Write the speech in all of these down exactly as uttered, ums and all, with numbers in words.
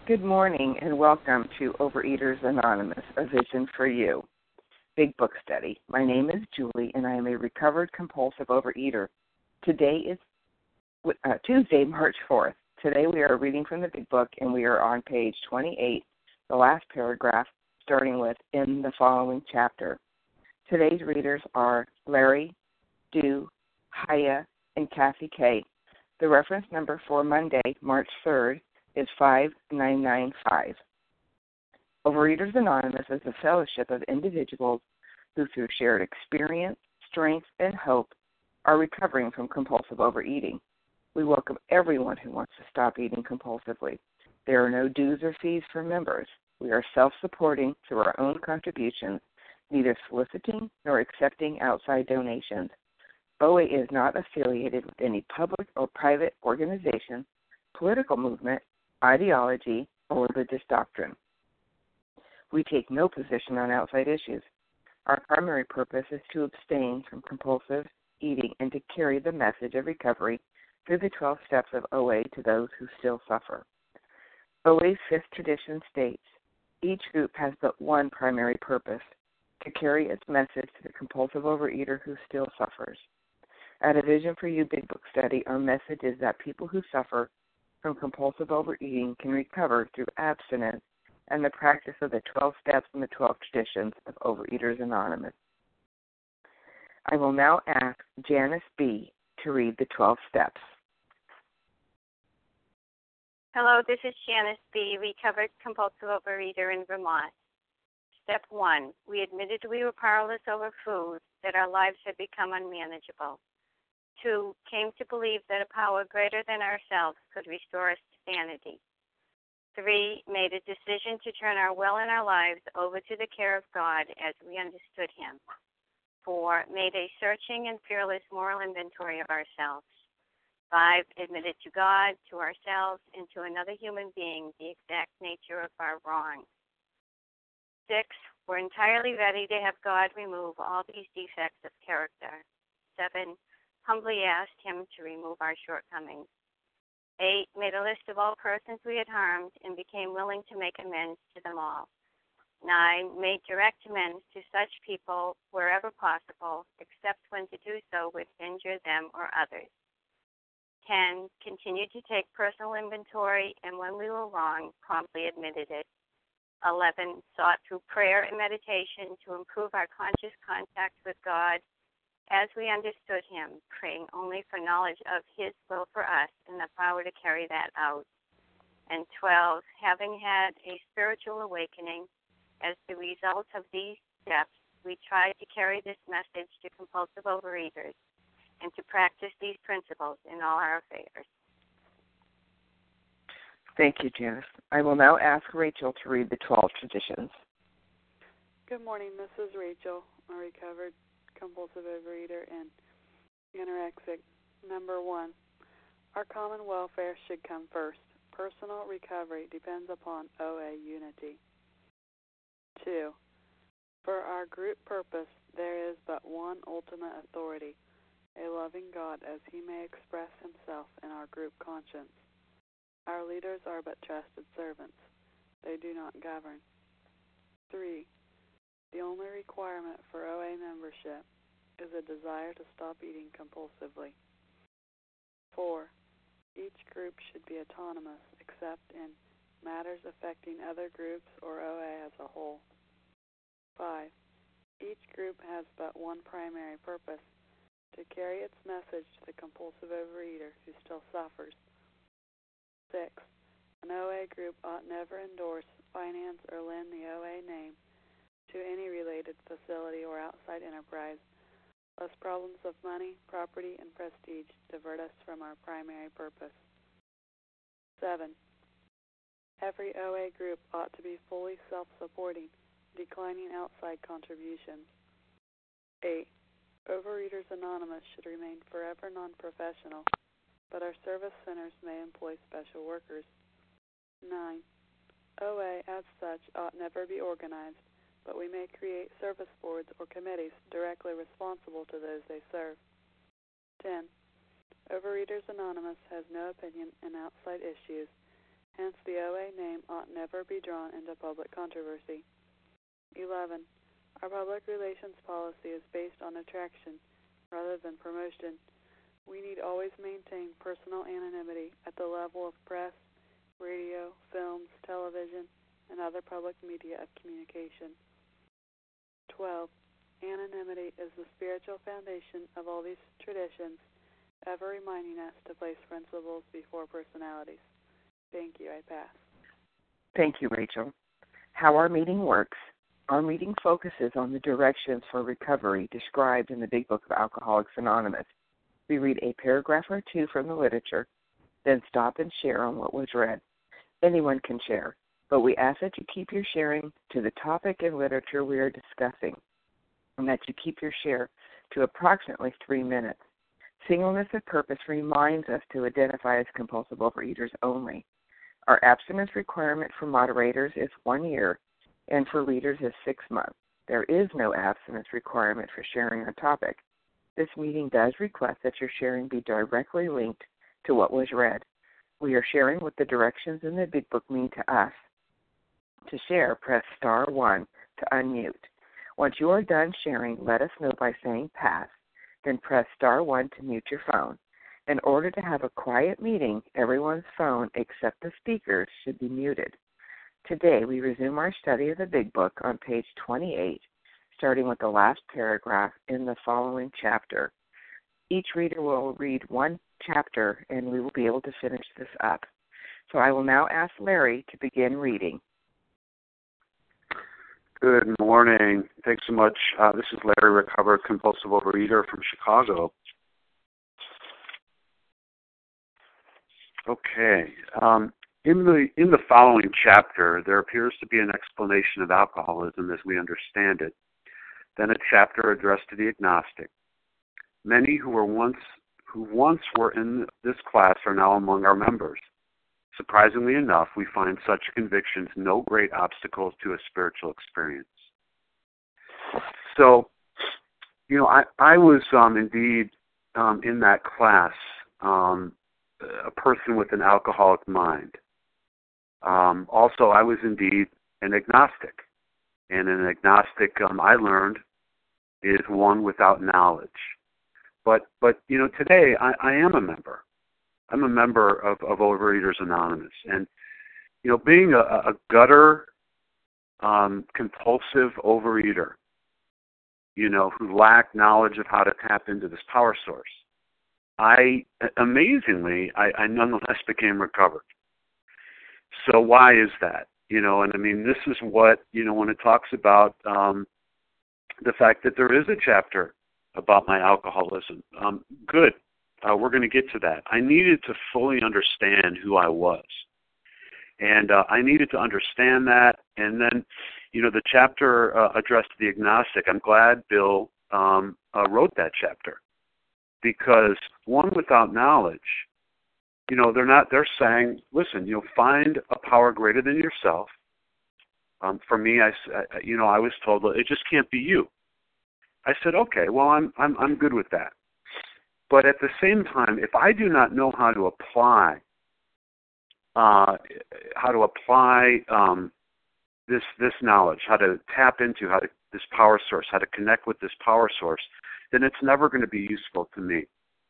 Good morning and welcome to Overeaters Anonymous, A Vision for You, Big Book Study. My name is Julie and I am a recovered compulsive overeater. Today is uh, Tuesday, March fourth. Today we are reading from the Big Book and we are on page twenty-eight, the last paragraph, starting with in the following chapter. Today's readers are Larry, Dew, Haya, and Kathy K. The reference number for Monday, March third, is five nine nine five. Overeaters Anonymous is a fellowship of individuals who, through shared experience, strength, and hope, are recovering from compulsive overeating. We welcome everyone who wants to stop eating compulsively. There are no dues or fees for members. We are self-supporting through our own contributions, neither soliciting nor accepting outside donations. O A is not affiliated with any public or private organization, political movement, ideology, or religious doctrine. We take no position on outside issues. Our primary purpose is to abstain from compulsive eating and to carry the message of recovery through the twelve steps of O A to those who still suffer. O A's fifth tradition states, each group has but one primary purpose, to carry its message to the compulsive overeater who still suffers. At A Vision for You Big Book Study, our message is that people who suffer from compulsive overeating can recover through abstinence and the practice of the twelve steps and the twelve traditions of Overeaters Anonymous. I will now ask Janice B. to read the twelve steps. Hello, this is Janice B., recovered compulsive overeater in Vermont. Step one, we admitted we were powerless over food, that our lives had become unmanageable. Two, came to believe that a power greater than ourselves could restore us to sanity. Three, made a decision to turn our will and our lives over to the care of God as we understood Him. Four, made a searching and fearless moral inventory of ourselves. Five, admitted to God, to ourselves, and to another human being the exact nature of our wrong. Six, we're entirely ready to have God remove all these defects of character. Seven, humbly asked Him to remove our shortcomings. Eight, made a list of all persons we had harmed and became willing to make amends to them all. Nine, made direct amends to such people wherever possible, except when to do so would injure them or others. Ten, continued to take personal inventory and when we were wrong, promptly admitted it. Eleven, sought through prayer and meditation to improve our conscious contact with God as we understood Him, praying only for knowledge of His will for us and the power to carry that out. And twelve, having had a spiritual awakening as the result of these steps, we tried to carry this message to compulsive overeaters and to practice these principles in all our affairs. Thank you, Janice. I will now ask Rachel to read the twelve traditions. Good morning. This is Rachel, a recovered compulsive overeater and anorexic. Number one, our common welfare should come first. Personal recovery depends upon O A unity. Two, for our group purpose, there is but one ultimate authority, a loving God as He may express Himself in our group conscience. Our leaders are but trusted servants. They do not govern. Three, the only requirement for O A membership is a desire to stop eating compulsively. Four, each group should be autonomous except in matters affecting other groups or O A as a whole. Five, each group has but one primary purpose, to carry its message to the compulsive overeater who still suffers. Six, an O A group ought never endorse, finance, or lend the O A name to any related facility or outside enterprise, lest problems of money, property, and prestige divert us from our primary purpose. Seven, every O A group ought to be fully self-supporting, declining outside contributions. Eight, Overeaters Anonymous should remain forever non-professional, but our service centers may employ special workers. Nine, O A as such ought never be organized, but we may create service boards or committees directly responsible to those they serve. Ten, Overeaters Anonymous has no opinion in outside issues, Hence, the O A name ought never be drawn into public controversy. eleven. Our public relations policy is based on attraction rather than promotion. We need always maintain personal anonymity at the level of press, radio, films, television, and other public media of communication. twelve. Anonymity is the spiritual foundation of all these traditions, ever reminding us to place principles before personalities. Thank you. I pass. Thank you, Rachel. How our meeting works. Our meeting focuses on the directions for recovery described in the Big Book of Alcoholics Anonymous. We read a paragraph or two from the literature, then stop and share on what was read. Anyone can share, but we ask that you keep your sharing to the topic and literature we are discussing, and that you keep your share to approximately three minutes. Singleness of purpose reminds us to identify as compulsive overeaters only. Our abstinence requirement for moderators is one year, and for readers is six months. There is no abstinence requirement for sharing a topic. This meeting does request that your sharing be directly linked to what was read. We are sharing what the directions in the Big Book mean to us. To share, press star one to unmute. Once you are done sharing, let us know by saying pass, then press star one to mute your phone. In order to have a quiet meeting, everyone's phone except the speakers should be muted. Today, we resume our study of the Big Book on page twenty-eight, starting with the last paragraph in the following chapter. Each reader will read one chapter, and we will be able to finish this up. So I will now ask Larry to begin reading. Good morning. Thanks so much. Uh, this is Larry, recovered compulsive overeater from Chicago. Okay. Um, in the in the following chapter, there appears to be an explanation of alcoholism as we understand it. Then a chapter addressed to the agnostic. Many who were once who once were in this class are now among our members. Surprisingly enough, we find such convictions no great obstacles to a spiritual experience. So, you know, I, I was um, indeed um, in that class um, a person with an alcoholic mind. Um, also, I was indeed an agnostic. And an agnostic, um, I learned, is one without knowledge. But, but you know, today I, I am a member. I'm a member of, of Overeaters Anonymous. And, you know, being a, a gutter, um, compulsive overeater, you know, who lacked knowledge of how to tap into this power source, I, amazingly, I, I nonetheless became recovered. So why is that? You know, and I mean, this is what, you know, when it talks about um, the fact that there is a chapter about my alcoholism. Um, good. Uh, we're going to get to that. I needed to fully understand who I was. And uh, I needed to understand that. And then, you know, the chapter uh, addressed the agnostic. I'm glad Bill um, uh, wrote that chapter. Because one without knowledge, you know, they're not, they're saying, listen, you know, find a power greater than yourself. Um, for me, I, you know, I was told, well, it just can't be you. I said, okay, well, I'm, I'm, I'm good with that. But at the same time, if I do not know how to apply, uh, how to apply um, this this knowledge, how to tap into how to, this power source, how to connect with this power source, then it's never going to be useful to me.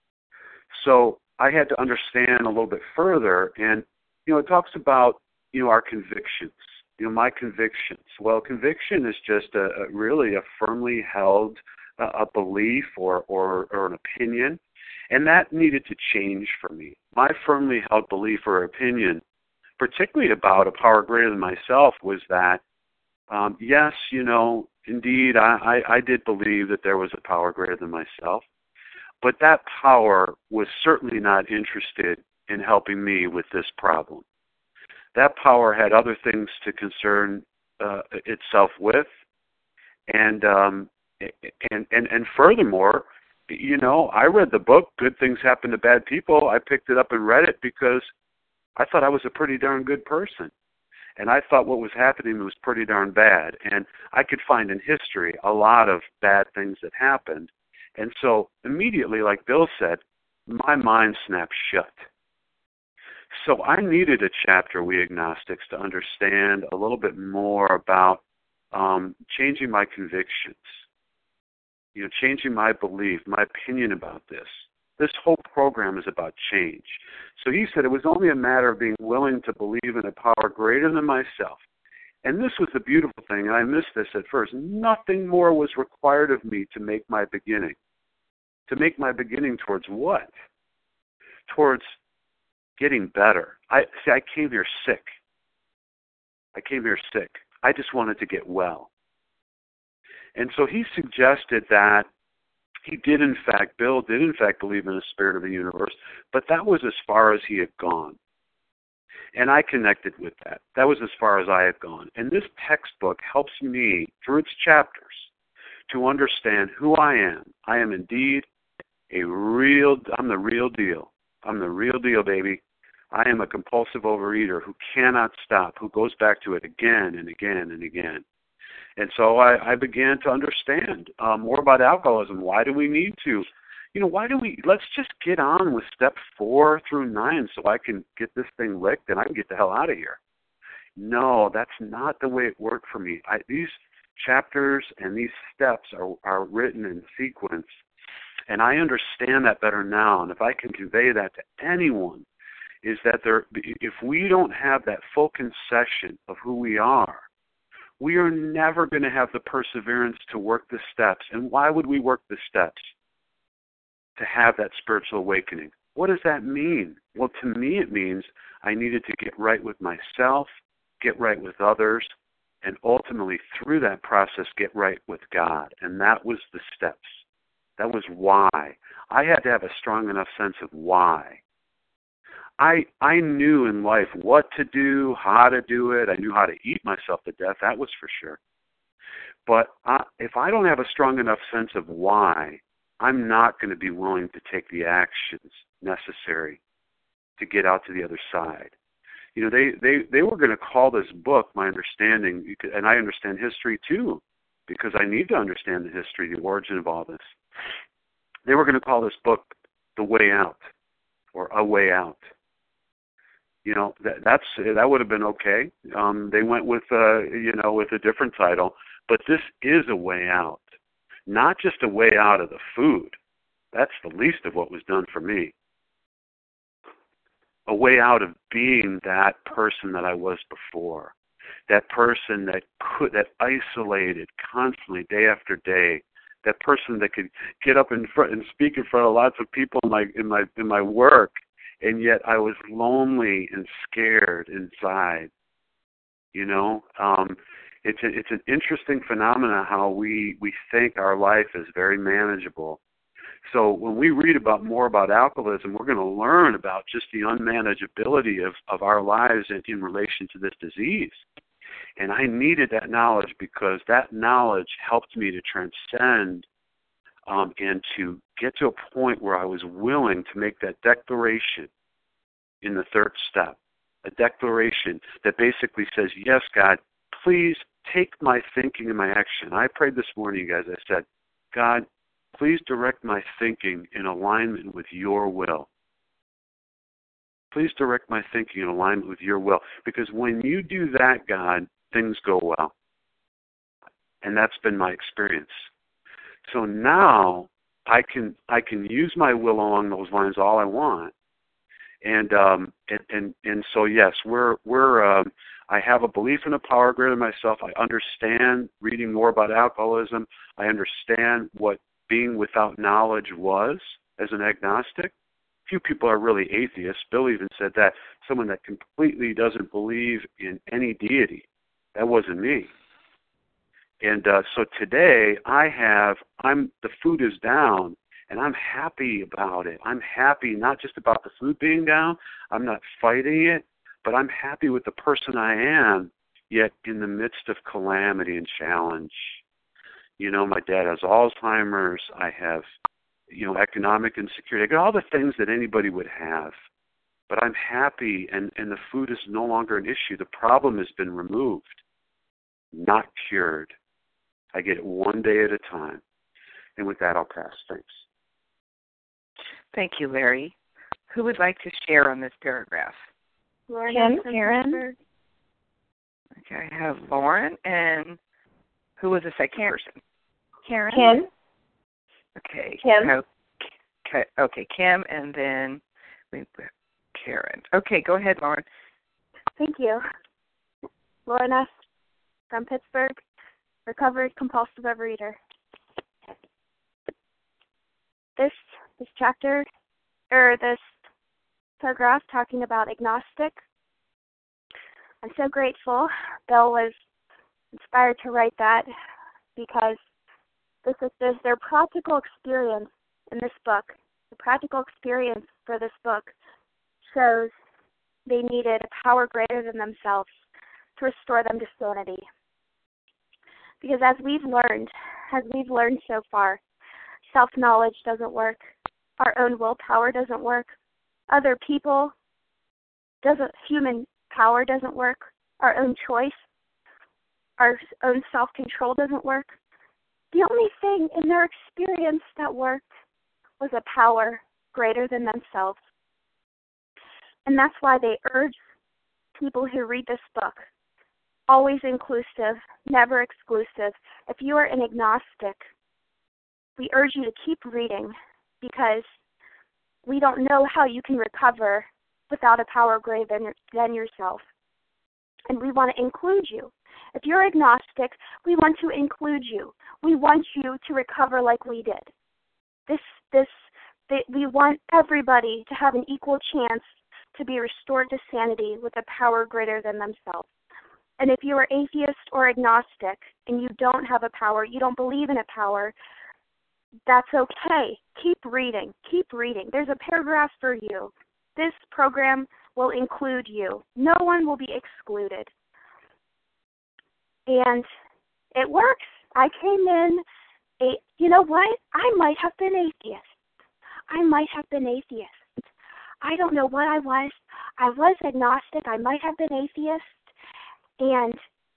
So I had to understand a little bit further, and you know, it talks about you know our convictions. You know, my convictions. Well, conviction is just a, a really a firmly held uh, a belief or, or or an opinion. And that needed to change for me. My firmly held belief or opinion, particularly about a power greater than myself, was that, um, yes, you know, indeed, I, I, I did believe that there was a power greater than myself, but that power was certainly not interested in helping me with this problem. That power had other things to concern uh, itself with, and um, and and and furthermore, you know, I read the book, Good Things Happen to Bad People. I picked it up and read it because I thought I was a pretty darn good person. And I thought what was happening was pretty darn bad. And I could find in history a lot of bad things that happened. And so immediately, like Bill said, my mind snapped shut. So I needed a chapter, We Agnostics, to understand a little bit more about um, changing my convictions, you know, changing my belief, my opinion about this. This whole program is about change. So he said it was only a matter of being willing to believe in a power greater than myself. And this was the beautiful thing, and I missed this at first. Nothing more was required of me to make my beginning. To make my beginning towards what? Towards getting better. I see, I came here sick. I came here sick. I just wanted to get well. And so he suggested that he did in fact, Bill did in fact believe in the spirit of the universe, but that was as far as he had gone. And I connected with that. That was as far as I had gone. And this textbook helps me, through its chapters, to understand who I am. I am indeed a real, I'm the real deal. I'm the real deal, baby. I am a compulsive overeater who cannot stop, who goes back to it again and again and again. And so I, I began to understand uh, more about alcoholism. Why do we need to? You know, why do we, let's just get on with step four through nine so I can get this thing licked and I can get the hell out of here. No, that's not the way it worked for me. I, these chapters and these steps are, are written in sequence, and I understand that better now. And if I can convey that to anyone, is that there, if we don't have that full concession of who we are, we are never going to have the perseverance to work the steps. And why would we work the steps? To have that spiritual awakening. What does that mean? Well, to me it means I needed to get right with myself, get right with others, and ultimately through that process get right with God. And that was the steps. That was why. I had to have a strong enough sense of why. I I knew in life what to do, how to do it. I knew how to eat myself to death, that was for sure. But I, if I don't have a strong enough sense of why, I'm not going to be willing to take the actions necessary to get out to the other side. You know, they, they, they were going to call this book, my understanding, and I understand history too, because I need to understand the history, the origin of all this. They were going to call this book The Way Out, or A Way Out. You know, that that's that would have been okay. Um, they went with uh, you know with a different title, but this is a way out, not just a way out of the food. That's the least of what was done for me. A way out of being that person that I was before, that person that could that isolated constantly day after day, that person that could get up in front and speak in front of lots of people in my in my in my work. And yet I was lonely and scared inside. You know, um, it's a, it's an interesting phenomenon how we, we think our life is very manageable. So when we read about more about alcoholism, we're going to learn about just the unmanageability of, of our lives in, in relation to this disease. And I needed that knowledge because that knowledge helped me to transcend Um, and to get to a point where I was willing to make that declaration in the third step, a declaration that basically says, yes, God, please take my thinking and my action. I prayed this morning, guys, I said, God, please direct my thinking in alignment with your will. Please direct my thinking in alignment with your will. Because when you do that, God, things go well. And that's been my experience. So now I can I can use my will along those lines all I want, and um, and, and and so yes, we're we're um, I have a belief in a power greater than myself. I understand reading more about alcoholism. I understand what being without knowledge was as an agnostic. Few people are really atheists. Bill even said that, someone that completely doesn't believe in any deity. That wasn't me. And uh, so today I have, I'm the food is down, and I'm happy about it. I'm happy not just about the food being down. I'm not fighting it, but I'm happy with the person I am, yet in the midst of calamity and challenge. You know, my dad has Alzheimer's. I have, you know, economic insecurity. I got all the things that anybody would have. But I'm happy, and, and the food is no longer an issue. The problem has been removed, not cured. I get it one day at a time. And with that, I'll pass. Thanks. Thank you, Larry. Who would like to share on this paragraph? Kim, Karen. Okay, I have Lauren, and who was the second person? Karen. Kim. Okay. Kim. Okay, okay, Kim, and then Karen. Okay, go ahead, Lauren. Thank you. Lauren S. from Pittsburgh, recovered compulsive overeater. This this chapter, or this paragraph talking about agnostic, I'm so grateful Bill was inspired to write that, because this is this, their practical experience in this book. The practical experience for this book shows they needed a power greater than themselves to restore them to sanity. Because as we've learned, as we've learned so far, self-knowledge doesn't work. Our own willpower doesn't work. Other people, doesn't human power doesn't work. Our own choice, our own self-control doesn't work. The only thing in their experience that worked was a power greater than themselves. And that's why they urge people who read this book, always inclusive, never exclusive. If you are an agnostic, we urge you to keep reading, because we don't know how you can recover without a power greater than, than yourself. And we want to include you. If you're agnostic, we want to include you. We want you to recover like we did. This, this, they, we want everybody to have an equal chance to be restored to sanity with a power greater than themselves. And if you are atheist or agnostic and you don't have a power, you don't believe in a power, that's okay. Keep reading. Keep reading. There's a paragraph for you. This program will include you. No one will be excluded. And it works. I came in, a, you know what? I might have been atheist. I might have been atheist. I don't know what I was. I was agnostic. I might have been atheist. And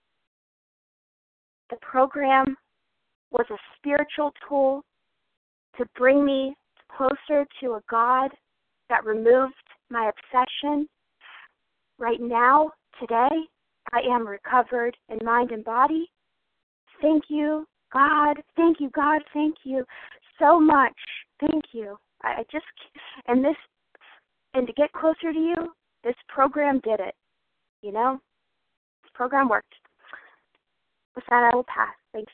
the program was a spiritual tool to bring me closer to a God that removed my obsession. Right now, today, I am recovered in mind and body. Thank you, God. Thank you, God. Thank you so much. Thank you. I, I just, and this, and to get closer to you, this program did it. You know, this program worked. With that, I will pass. Thanks.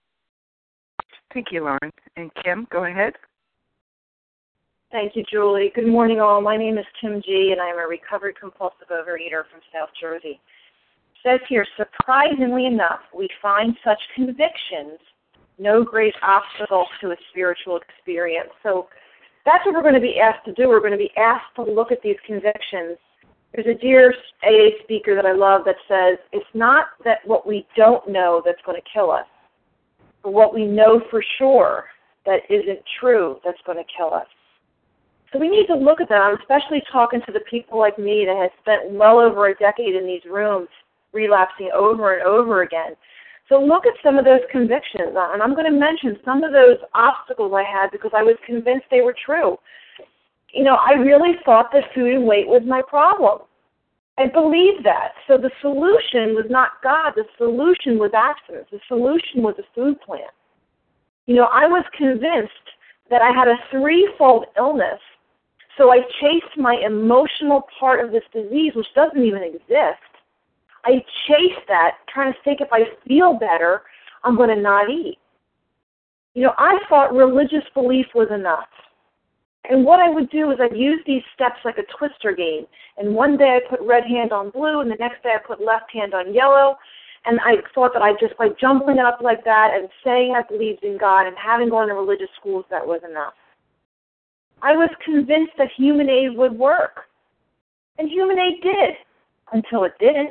Thank you, Lauren. And Kim, go ahead. Thank you, Julie. Good morning, all. My name is Kim G., and I am a recovered compulsive overeater from South Jersey. It says here, surprisingly enough, we find such convictions no great obstacle to a spiritual experience. So that's what we're going to be asked to do. We're going to be asked to look at these convictions. There's a dear A A speaker that I love that says, it's not that what we don't know that's going to kill us, but what we know for sure that isn't true that's going to kill us. So we need to look at that. I'm especially talking to the people like me that have spent well over a decade in these rooms relapsing over and over again. So look at some of those convictions, and I'm going to mention some of those obstacles I had because I was convinced they were true. You know, I really thought that food and weight was my problem. I believed that. So the solution was not God. The solution was abstinence. The solution was a food plan. You know, I was convinced that I had a threefold illness, so I chased my emotional part of this disease, which doesn't even exist. I chased that, trying to think if I feel better, I'm going to not eat. You know, I thought religious belief was enough. And what I would do is I'd use these steps like a twister game. And one day I put red hand on blue, and the next day I put left hand on yellow. And I thought that I just by jumbling it up like that and saying I believed in God and having gone to religious schools, that was enough. I was convinced that Human Aid would work. And Human Aid did, until it didn't.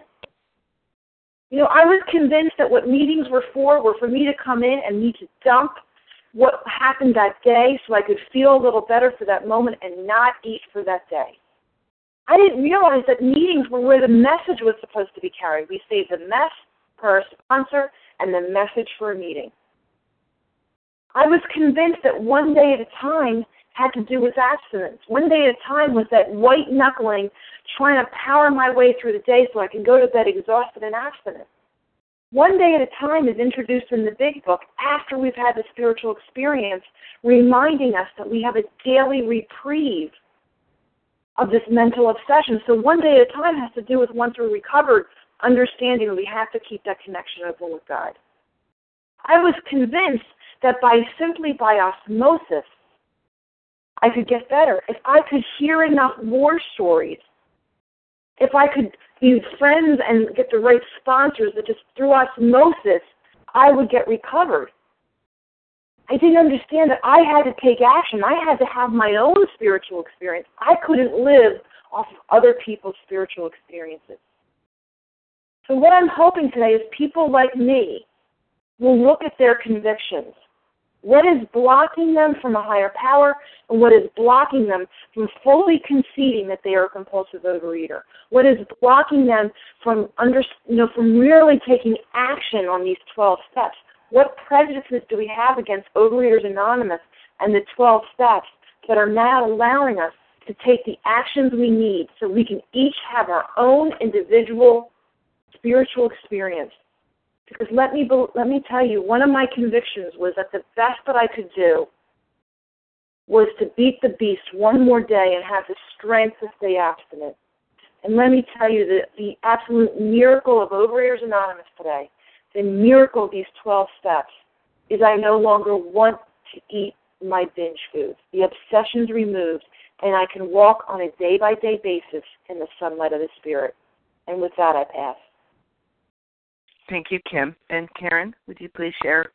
You know, I was convinced that what meetings were for were for me to come in and me to dump what happened that day so I could feel a little better for that moment and not eat for that day. I didn't realize that meetings were where the message was supposed to be carried. We saved the mess for a sponsor and the message for a meeting. I was convinced that one day at a time, had to do with abstinence. One day at a time was that white knuckling, trying to power my way through the day so I can go to bed exhausted and abstinent. One day at a time is introduced in the big book after we've had the spiritual experience, reminding us that we have a daily reprieve of this mental obsession. So one day at a time has to do with once we're recovered, understanding that we have to keep that connection open with God. I was convinced that by simply by osmosis, I could get better. If I could hear enough war stories, if I could be friends and get the right sponsors, that just through osmosis, I would get recovered. I didn't understand that I had to take action. I had to have my own spiritual experience. I couldn't live off of other people's spiritual experiences. So what I'm hoping today is people like me will look at their convictions. What is blocking them from a higher power, and what is blocking them from fully conceding that they are a compulsive overeater? What is blocking them from under, you know, from really taking action on these twelve steps? What prejudices do we have against Overeaters Anonymous and the twelve steps that are not allowing us to take the actions we need so we can each have our own individual spiritual experience? Because let me let me tell you, one of my convictions was that the best that I could do was to beat the beast one more day and have the strength to stay abstinent. And let me tell you, the, the absolute miracle of Overeaters Anonymous today, the miracle of these twelve steps, is I no longer want to eat my binge foods. The obsession's removed, and I can walk on a day-by-day basis in the sunlight of the Spirit. And with that, I pass. Thank you, Kim. And Karen, would you please share?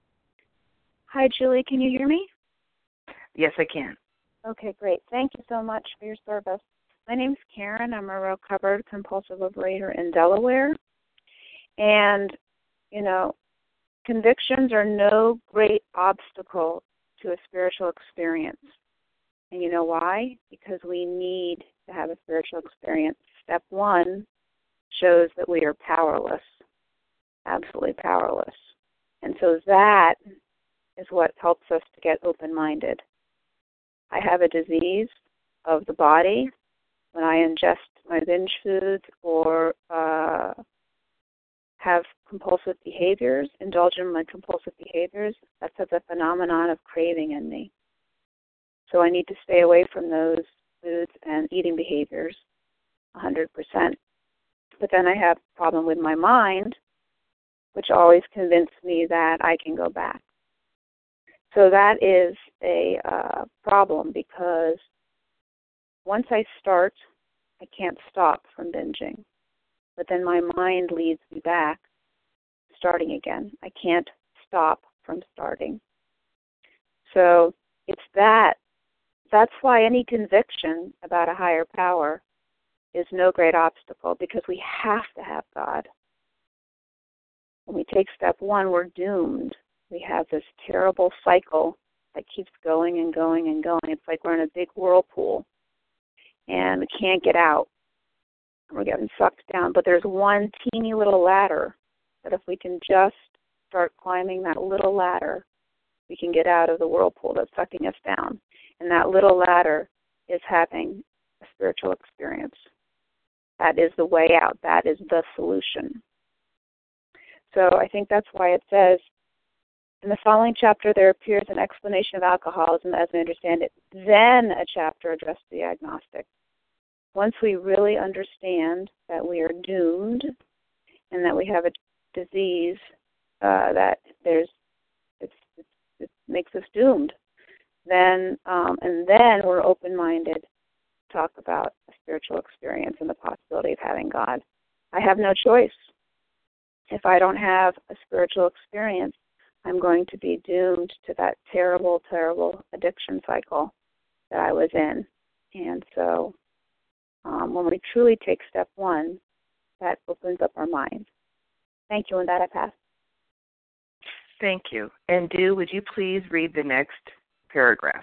Hi, Julie. Can you hear me? Yes, I can. Okay, great. Thank you so much for your service. My name's Karen. I'm a recovered compulsive overeater in Delaware. And, you know, convictions are no great obstacle to a spiritual experience. And you know why? Because we need to have a spiritual experience. Step one shows that we are powerless. Absolutely powerless. And so that is what helps us to get open-minded. I have a disease of the body. When I ingest my binge foods or uh, have compulsive behaviors, indulge in my compulsive behaviors, that's a phenomenon of craving in me. So I need to stay away from those foods and eating behaviors one hundred percent. But then I have a problem with my mind, which always convinced me that I can go back. So that is a uh, problem because once I start, I can't stop from binging. But then my mind leads me back, starting again. I can't stop from starting. So it's that. That's why any conviction about a higher power is no great obstacle, because we have to have God. When we take step one, we're doomed. We have this terrible cycle that keeps going and going and going. It's like we're in a big whirlpool, and we can't get out. We're getting sucked down. But there's one teeny little ladder that if we can just start climbing that little ladder, we can get out of the whirlpool that's sucking us down. And that little ladder is having a spiritual experience. That is the way out. That is the solution. So I think that's why it says, in the following chapter, there appears an explanation of alcoholism as we understand it, then a chapter addressed to the agnostic. Once we really understand that we are doomed and that we have a disease uh, that there's it's, it's, it makes us doomed, then um, and then we're open-minded to talk about a spiritual experience and the possibility of having God. I have no choice. If I don't have a spiritual experience, I'm going to be doomed to that terrible, terrible addiction cycle that I was in. And so um, when we truly take step one, that opens up our mind. Thank you, and that I pass. Thank you. And Du, would you please read the next paragraph?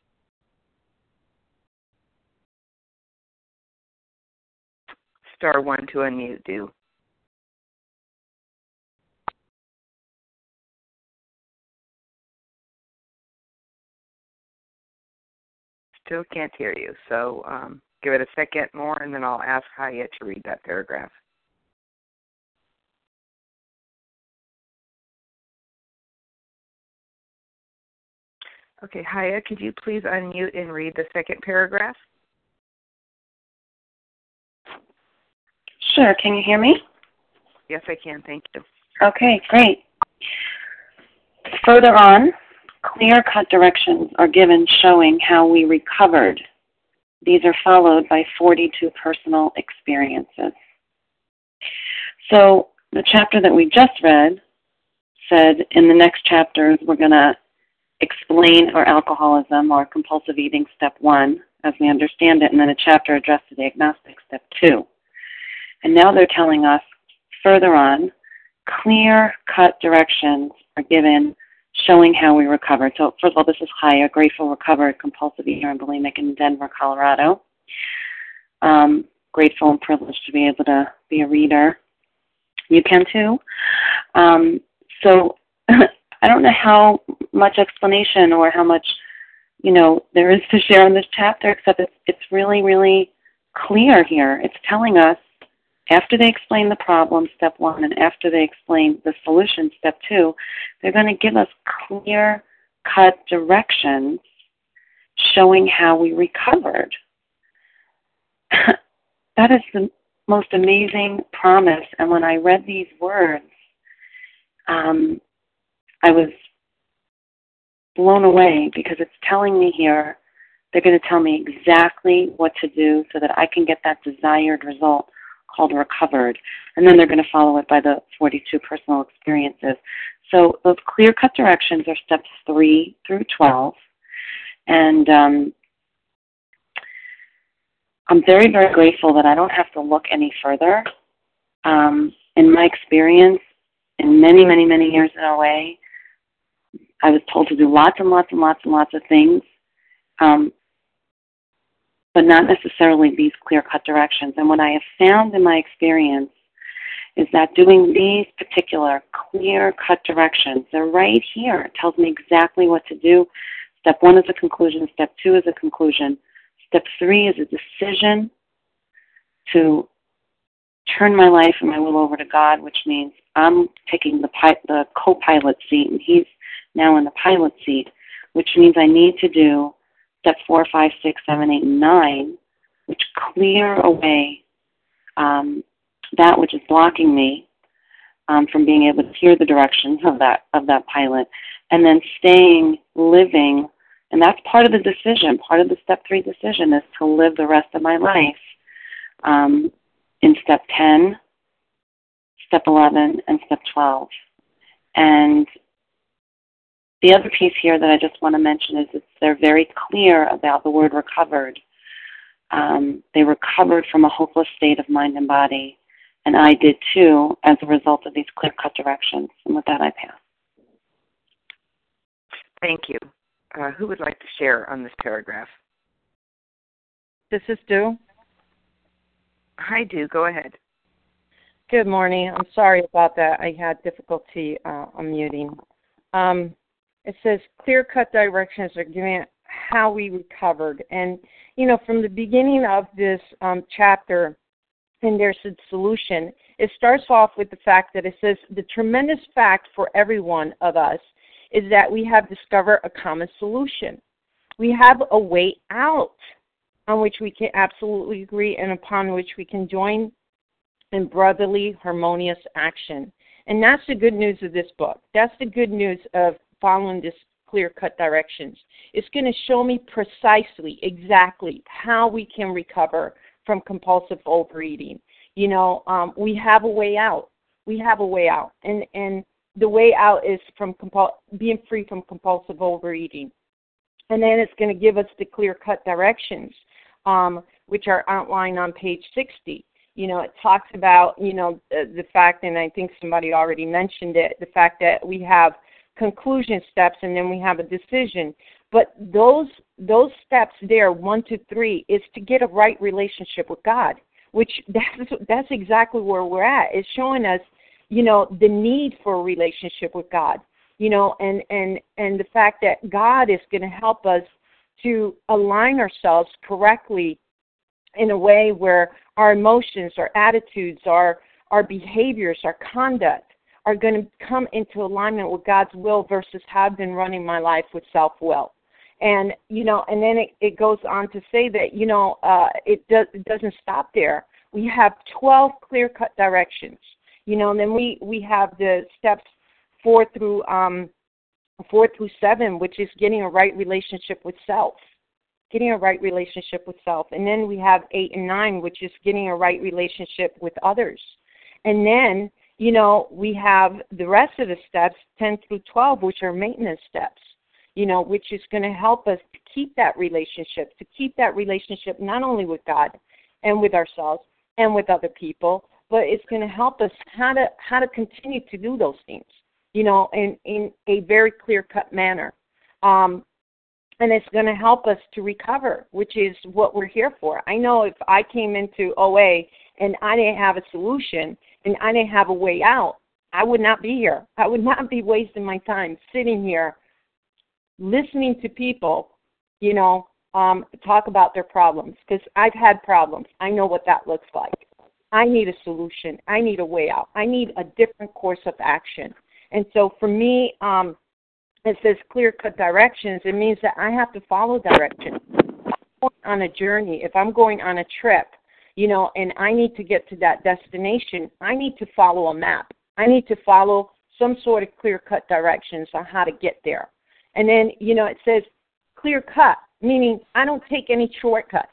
Star one to unmute, Du. still can't hear you. So um, give it a second more, and then I'll ask Haya to read that paragraph. Okay, Haya, could you please unmute and read the second paragraph? Sure. Can you hear me? Yes, I can. Thank you. Okay, great. Further on, clear-cut directions are given showing how we recovered. These are followed by forty-two personal experiences. So the chapter that we just read said in the next chapters we're going to explain our alcoholism or compulsive eating, step one, as we understand it, and then a chapter addressed to the agnostic, step two. And now they're telling us further on, clear-cut directions are given showing how we recovered. So first of all, this is Haya, grateful, recovered, compulsive eater and bulimic in Denver, Colorado. Um, grateful and privileged to be able to be a reader. You can too. Um, so I don't know how much explanation or how much, you know, there is to share in this chapter, except it's, it's really, really clear here. It's telling us, after they explain the problem, step one, and after they explain the solution, step two, they're going to give us clear-cut directions showing how we recovered. That is the most amazing promise. And when I read these words, um, I was blown away because it's telling me here, they're going to tell me exactly what to do so that I can get that desired result called recovered. And then they're going to follow it by the forty-two personal experiences. So those clear-cut directions are steps three through twelve. And um, I'm very, very grateful that I don't have to look any further. Um, in my experience, in many, many, many years in O A, I was told to do lots and lots and lots and lots of things, um, but not necessarily these clear-cut directions. And what I have found in my experience is that doing these particular clear-cut directions, they're right here. It tells me exactly what to do. Step one is a conclusion. Step two is a conclusion. Step three is a decision to turn my life and my will over to God, which means I'm taking the, pi- the co-pilot seat, and he's now in the pilot seat, which means I need to do step four, five, six, seven, eight, and nine, which clear away um, that which is blocking me um, from being able to hear the directions of that of that pilot, and then staying living. And that's part of the decision. Part of the step three decision is to live the rest of my life um, in step ten, step eleven, and step twelve. And the other piece here that I just want to mention is that they're very clear about the word recovered. Um, they recovered from a hopeless state of mind and body, and I did too as a result of these clear-cut directions. And with that, I pass. Thank you. Uh, who would like to share on this paragraph? This is Dew. Hi, Dew. Go ahead. Good morning. I'm sorry about that. I had difficulty uh, unmuting. Um, it says clear-cut directions are giving how we recovered. And, you know, from the beginning of this um, chapter, and there's a solution, it starts off with the fact that it says the tremendous fact for every one of us is that we have discovered a common solution. We have a way out on which we can absolutely agree and upon which we can join in brotherly, harmonious action. And that's the good news of this book. That's the good news of following this clear-cut directions. It's going to show me precisely, exactly how we can recover from compulsive overeating. You know, um, we have a way out. We have a way out. And, and the way out is from compul- being free from compulsive overeating. And then it's going to give us the clear-cut directions, um, which are outlined on page sixty. You know, it talks about, you know, the, the fact, and I think somebody already mentioned it, the fact that we have conclusion steps and then we have a decision. But those those steps there, one to three, is to get a right relationship with God, which that's, that's exactly where we're at. It's showing us, you know, the need for a relationship with God, you know, and, and, and the fact that God is going to help us to align ourselves correctly in a way where our emotions, our attitudes, our, our behaviors, our conduct are going to come into alignment with God's will versus how I've been running my life with self-will. And, you know, and then it, it goes on to say that, you know, uh, it, does, it doesn't stop there. We have twelve clear-cut directions, you know, and then we, we have the steps four through um, four through seven, which is getting a right relationship with self, getting a right relationship with self. And then we have eight and nine, which is getting a right relationship with others. And then, you know, we have the rest of the steps, ten through twelve, which are maintenance steps, you know, which is going to help us to keep that relationship, to keep that relationship not only with God and with ourselves and with other people, but it's going to help us how to how to continue to do those things, you know, in, in a very clear-cut manner. Um, and it's going to help us to recover, which is what we're here for. I know if I came into O A and I didn't have a solution and I didn't have a way out, I would not be here. I would not be wasting my time sitting here listening to people, you know, um, talk about their problems, because I've had problems. I know what that looks like. I need a solution. I need a way out. I need a different course of action. And so for me, um, it says clear-cut directions. It means that I have to follow directions. If I'm going on a journey, if I'm going on a trip, you know, and I need to get to that destination, I need to follow a map. I need to follow some sort of clear-cut directions on how to get there. And then, you know, it says clear-cut, meaning I don't take any shortcuts.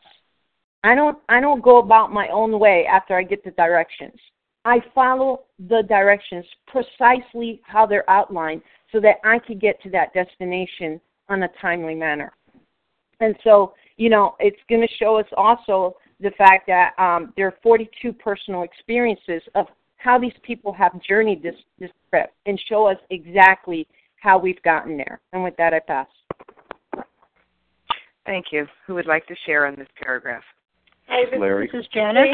I don't I don't go about my own way after I get the directions. I follow the directions precisely how they're outlined so that I can get to that destination on a timely manner. And so, you know, it's going to show us also the fact that um, there are forty-two personal experiences of how these people have journeyed this, this trip and show us exactly how we've gotten there. And with that, I pass. Thank you. Who would like to share on this paragraph? Hey, this, Larry. this is Janice.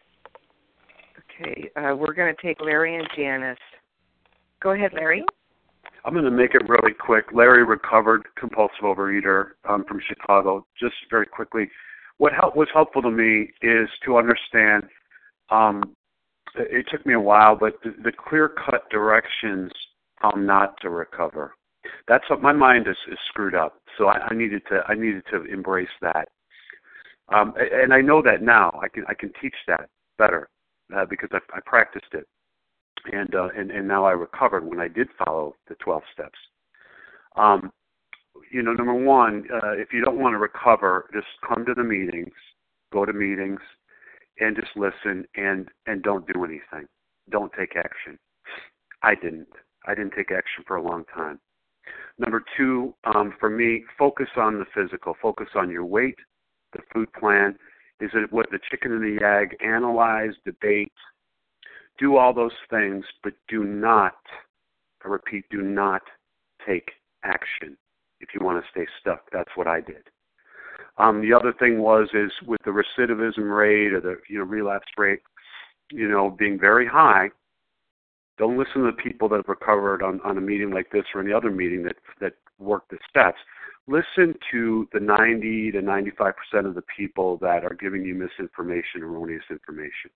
Okay, uh, we're going to take Larry and Janice. Go ahead, Larry. I'm going to make it really quick. Larry, recovered compulsive overeater um, from Chicago. Just very quickly, what help, was helpful to me is to understand, um, it took me a while, but the, the clear-cut directions how not to recover. That's what my mind is, is screwed up. So I, I needed to I needed to embrace that, um, and I know that now. I can I can teach that better uh, because I, I practiced it, and, uh, and and now I recovered when I did follow the twelve steps. Um, you know, number one, uh, if you don't want to recover, just come to the meetings, go to meetings, and just listen and and don't do anything. Don't take action. I didn't. I didn't take action for a long time. Number two, um, for me, focus on the physical. Focus on your weight, the food plan. Is it what the chicken and the egg? Analyze, debate, do all those things, but do not, I repeat, do not take action if you want to stay stuck. That's what I did. Um, the other thing was is with the recidivism rate or the you know relapse rate, you know, being very high. Don't listen to the people that have recovered on, on a meeting like this or any other meeting that that work the steps. Listen to the ninety to ninety-five percent of the people that are giving you misinformation, erroneous information.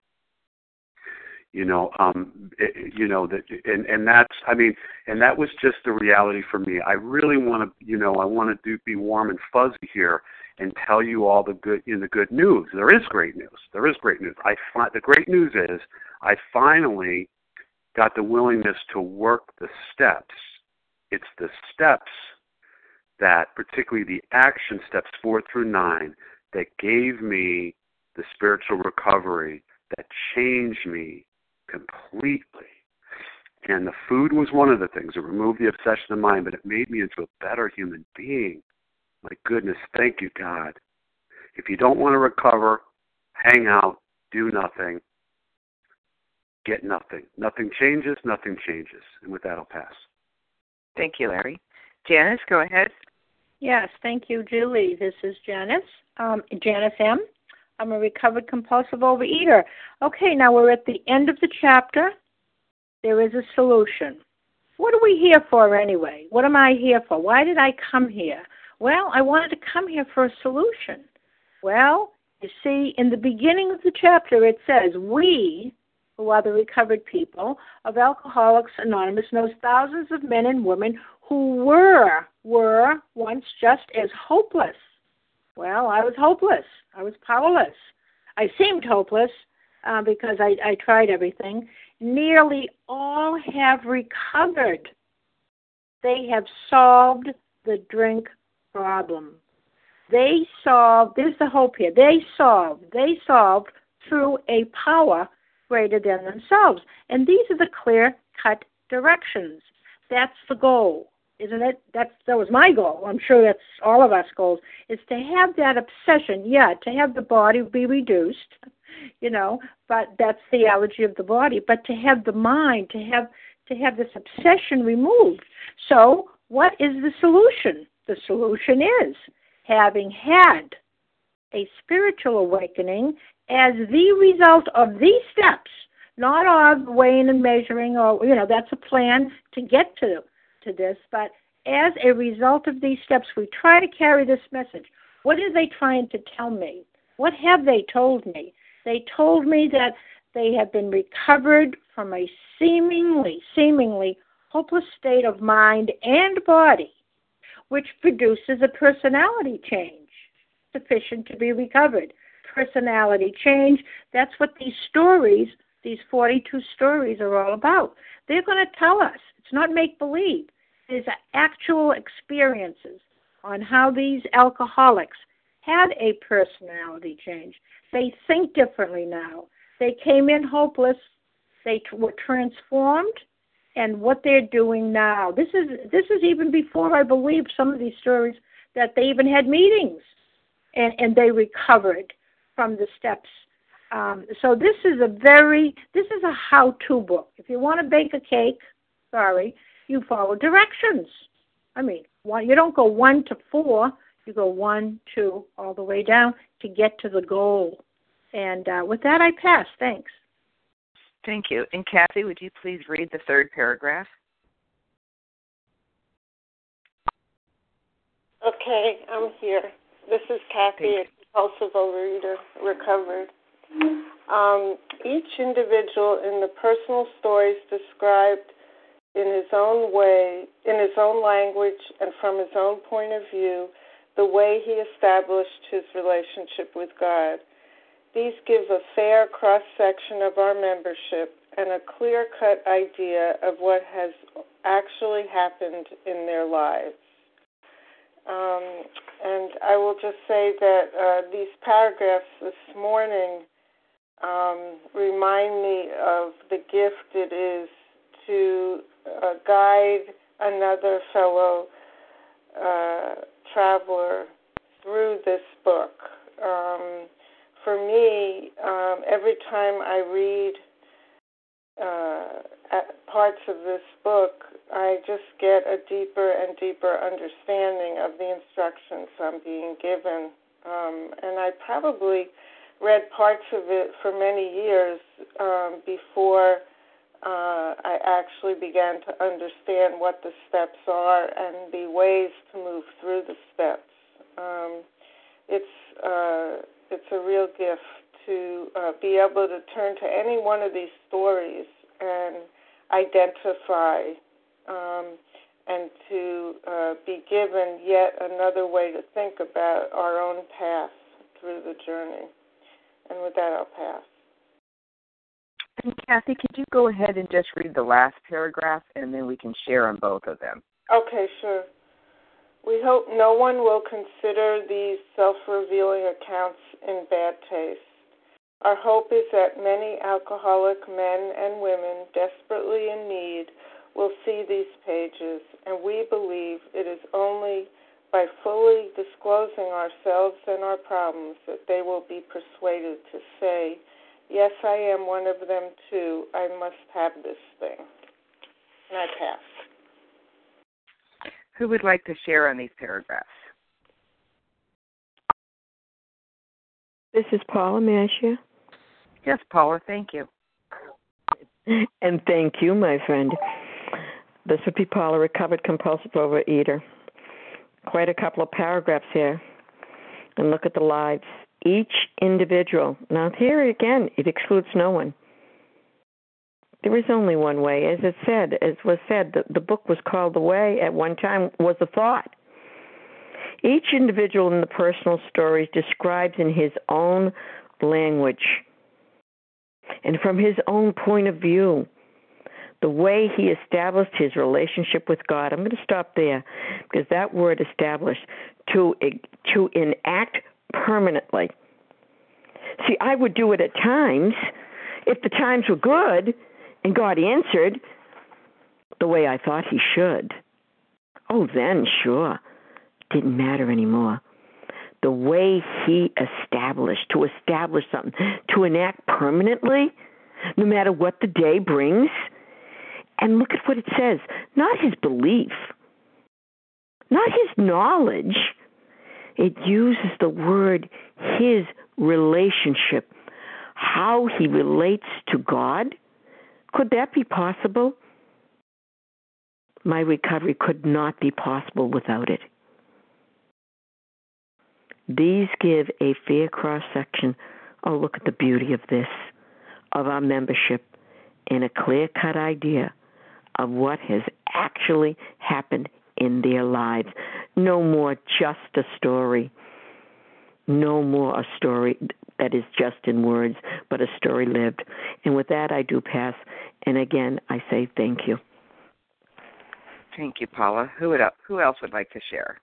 You know, um, it, you know that, and and that's, I mean, and that was just the reality for me. I really want to, you know, I want to do, be warm and fuzzy here and tell you all the good, you know, the good news. There is great news. There is great news. I fi- the great news is I finally got the willingness to work the steps. It's the steps that, particularly the action steps four through nine, that gave me the spiritual recovery, that changed me completely. And the food was one of the things. It removed the obsession of mind, but it made me into a better human being. My goodness, thank you, God. If you don't want to recover, hang out, do nothing, get nothing. Nothing changes, nothing changes. And with that, I'll pass. Thank you, Larry. Janice, go ahead. Yes, thank you, Julie. This is Janice, um, Janice M. I'm a recovered compulsive overeater. Okay, now we're at the end of the chapter. There is a solution. What are we here for anyway? What am I here for? Why did I come here? Well, I wanted to come here for a solution. Well, you see, in the beginning of the chapter, it says, we, who are the recovered people of Alcoholics Anonymous, knows thousands of men and women who were, were once just as hopeless. Well, I was hopeless. I was powerless. I seemed hopeless uh, because I, I tried everything. Nearly all have recovered. They have solved the drink problem. They solved, there's the hope here, they solved, they solved through a power greater than themselves. And these are the clear-cut directions. That's the goal, isn't it? That's, that was my goal. I'm sure that's all of us goals, is to have that obsession, yeah, to have the body be reduced, you know, but that's the allergy of the body, but to have the mind, to have to have this obsession removed. So what is the solution? The solution is having had a spiritual awakening as the result of these steps, not of weighing and measuring, or, you know, that's a plan to get to, to this, but as a result of these steps, we try to carry this message. What are they trying to tell me? What have they told me? They told me that they have been recovered from a seemingly, seemingly hopeless state of mind and body, which produces a personality change sufficient to be recovered. Personality change, that's what these stories, these forty-two stories are all about. They're going to tell us. It's not make-believe. There's actual experiences on how these alcoholics had a personality change. They think differently now. They came in hopeless. They t- were transformed, and what they're doing now. This is this is even before I believe some of these stories that they even had meetings, and, and they recovered from the steps. Um, so this is a very this is a how-to book. If you want to bake a cake, sorry, you follow directions. I mean, one, you don't go one to four. You go one, two, all the way down to get to the goal. And uh, with that, I pass. Thanks. Thank you. And Kathy, would you please read the third paragraph? Okay, I'm here. This is Kathy, a compulsive overeater, recovered. Um, each individual in the personal stories described in his own way, in his own language, and from his own point of view, the way he established his relationship with God. These give a fair cross-section of our membership and a clear-cut idea of what has actually happened in their lives. Um, and I will just say that uh, these paragraphs this morning um, remind me of the gift it is to uh, guide another fellow uh, traveler through this book. Um, For me, um, every time I read uh, parts of this book, I just get a deeper and deeper understanding of the instructions I'm being given. Um, and I probably read parts of it for many years um, before uh, I actually began to understand what the steps are and the ways to move through the steps. Um, it's uh, It's a real gift to uh, be able to turn to any one of these stories and identify um, and to uh, be given yet another way to think about our own path through the journey. And with that, I'll pass. And Kathy, could you go ahead and just read the last paragraph, and then we can share on both of them? Okay, sure. We hope no one will consider these self-revealing accounts in bad taste. Our hope is that many alcoholic men and women desperately in need will see these pages, and we believe it is only by fully disclosing ourselves and our problems that they will be persuaded to say, yes, I am one of them too. I must have this thing. And I pass. Who would like to share on these paragraphs? This is Paula. May I share? Yes, Paula, thank you. And thank you, my friend. This would be Paula, recovered compulsive overeater. quite a couple of paragraphs here. And look at the lives. Each individual. Now here again, it excludes no one. There is only one way. As it said, as was said, the, the book was called The Way at one time, was a thought. Each individual in the personal stories describes in his own language and from his own point of view the way he established his relationship with God. I'm going to stop there because that word established, to to enact permanently. See, I would do it at times if the times were good and God answered the way I thought he should. Oh, then, sure. Didn't matter anymore. The way he established, to establish something, to enact permanently, no matter what the day brings. And look at what it says. Not his belief, not his knowledge. It uses the word his relationship, how he relates to God. Could that be possible? My recovery could not be possible without it. These give a fair cross-section. Oh, look at the beauty of this, of our membership, and a clear-cut idea of what has actually happened in their lives. No more just a story. No more a story that is just in words, but a story lived. And with that, I do pass. And again, I say thank you. Thank you, Paula. Who would who else would like to share?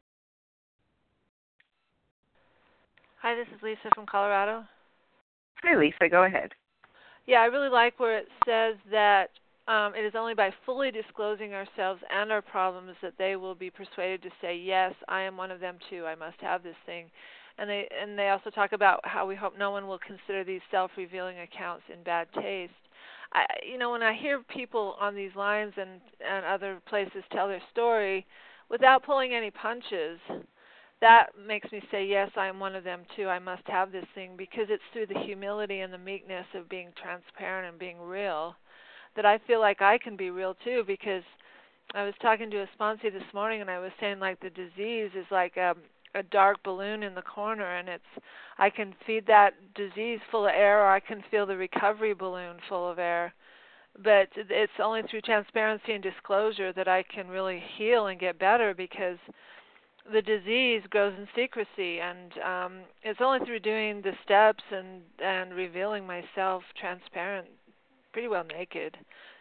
Hi, this is Lisa from Colorado. Hi, Lisa. Go ahead. Yeah, I really like where it says that um, it is only by fully disclosing ourselves and our problems that they will be persuaded to say, yes, I am one of them too. I must have this thing. And they and they also talk about how we hope no one will consider these self-revealing accounts in bad taste. I, you know, when I hear people on these lines and, and other places tell their story without pulling any punches, that makes me say, yes, I am one of them too. I must have this thing, because it's through the humility and the meekness of being transparent and being real that I feel like I can be real too, because I was talking to a sponsee this morning and I was saying like the disease is like a, a dark balloon in the corner, and it's I can feed that disease full of air, or I can feel the recovery balloon full of air. But it's only through transparency and disclosure that I can really heal and get better, because the disease grows in secrecy, and um, it's only through doing the steps and, and revealing myself transparent, pretty well naked,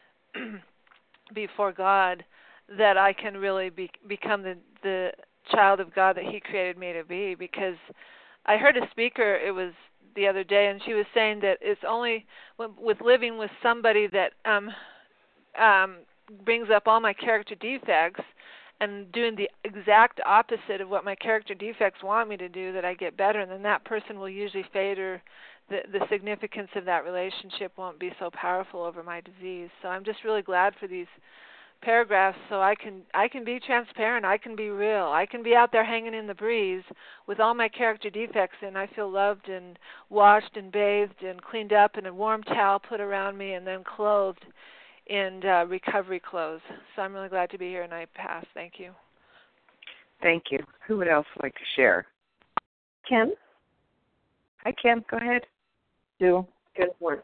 before God, that I can really be, become the, the child of God that He created me to be. Because I heard a speaker, it was the other day, and she was saying that it's only with living with somebody that um, um, brings up all my character defects and doing the exact opposite of what my character defects want me to do, that I get better, and then that person will usually fade, or the, the significance of that relationship won't be so powerful over my disease. So I'm just really glad for these paragraphs, so I can I can be transparent, I can be real, I can be out there hanging in the breeze with all my character defects, and I feel loved and washed and bathed and cleaned up, and a warm towel put around me, and then clothed in uh, recovery clothes. So I'm really glad to be here, and I pass. Thank you. Thank you. Who would else like to share? Kim? Hi, Kim. Go ahead. Do. Good morning.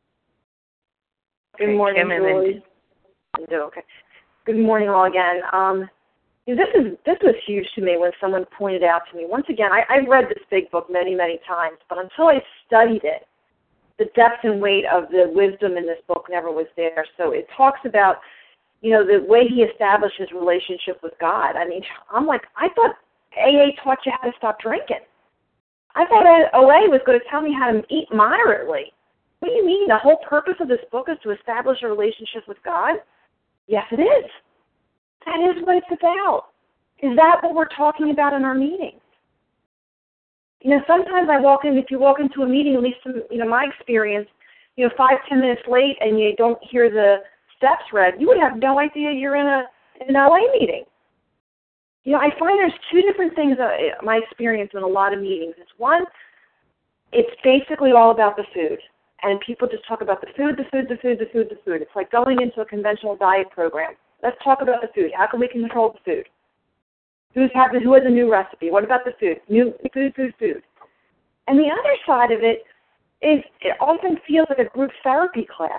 Good Okay, morning, Kim, and Julie. then... Do, okay. Good morning, all again. Um, this is this was huge to me when someone pointed out to me. Once again, I, I've read this big book many, many times, but until I studied it, the depth and weight of the wisdom in this book never was there. So it talks about, you know, the way he established his relationship with God. I mean, I'm like, I thought A A taught you how to stop drinking. I thought O A was going to tell me how to eat moderately. What do you mean? The whole purpose of this book is to establish a relationship with God? Yes, it is. That is what it's about. Is that what we're talking about in our meetings? You know, sometimes I walk in, if you walk into a meeting, at least from, you know, my experience, you know, five, ten minutes late and you don't hear the steps read, you would have no idea you're in a in an L A meeting. You know, I find there's two different things, uh, my experience in a lot of meetings. It's one, it's basically all about the food. And people just talk about the food, the food, the food, the food, the food. It's like going into a conventional diet program. Let's talk about the food. How can we control the food? Who's having, who has a new recipe? What about the food? New food, food, food. And the other side of it is it often feels like a group therapy class.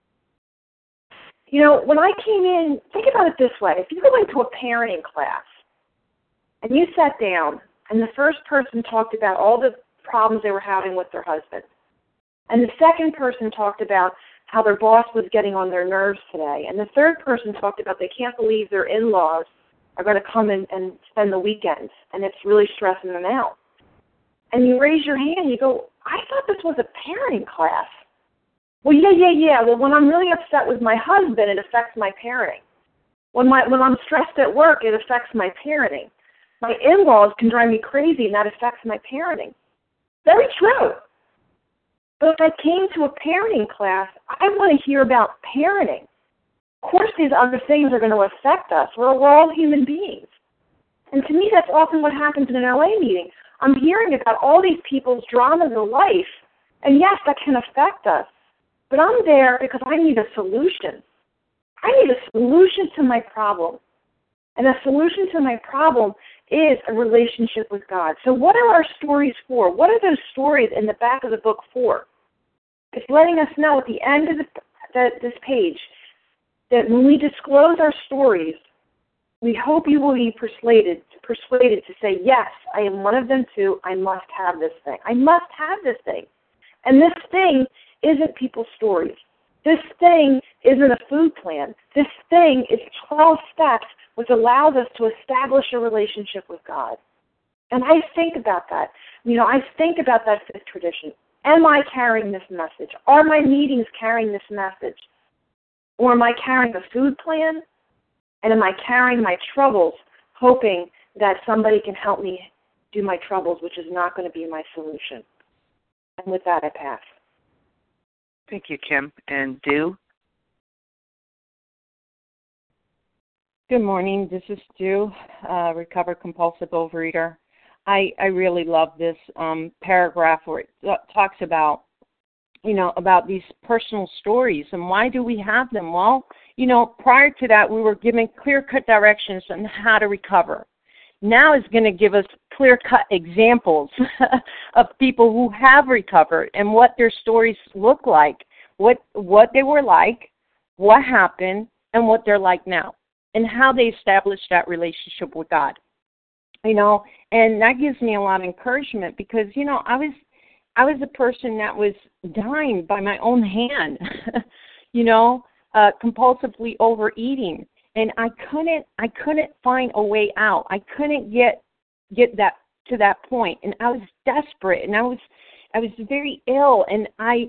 You know, when I came in, think about it this way. If you go into a parenting class and you sat down and the first person talked about all the problems they were having with their husband, and the second person talked about how their boss was getting on their nerves today, and the third person talked about they can't believe their in-laws are going to come in and spend the weekends, and it's really stressing them out. And you raise your hand, you go, I thought this was a parenting class. Well, yeah, yeah, yeah. Well, when I'm really upset with my husband, it affects my parenting. When my when I'm stressed at work, it affects my parenting. My in-laws can drive me crazy, and that affects my parenting. Very true. But if I came to a parenting class, I want to hear about parenting. Of course, these other things are going to affect us. We're, we're all human beings. And to me, that's often what happens in an L A meeting. I'm hearing about all these people's dramas in life, and yes, that can affect us. But I'm there because I need a solution. I need a solution to my problem. And a solution to my problem is a relationship with God. So what are our stories for? What are those stories in the back of the book for? It's letting us know at the end of the, the, this page that when we disclose our stories, we hope you will be persuaded, persuaded to say, yes, I am one of them too. I must have this thing. I must have this thing. And this thing isn't people's stories. This thing isn't a food plan. This thing is twelve steps which allows us to establish a relationship with God. And I think about that. You know, I think about that fifth tradition. Am I carrying this message? Are my meetings carrying this message? Or am I carrying a food plan? And am I carrying my troubles, hoping that somebody can help me do my troubles, which is not going to be my solution? And with that, I pass. Thank you, Kim. And Stu? Good morning. This is Stu, uh, recovered compulsive overeater. I, I really love this um, paragraph where it talks about, you know, about these personal stories and why do we have them? Well, you know, prior to that, we were given clear-cut directions on how to recover. Now it's going to give us clear-cut examples of people who have recovered and what their stories look like, what what they were like, what happened, and what they're like now, and how they established that relationship with God. You know, and that gives me a lot of encouragement because, you know, I was I was a person that was dying by my own hand, you know, uh, compulsively overeating. And I couldn't, I couldn't find a way out. I couldn't get, get that to that point. And I was desperate, and I was, I was very ill, and I,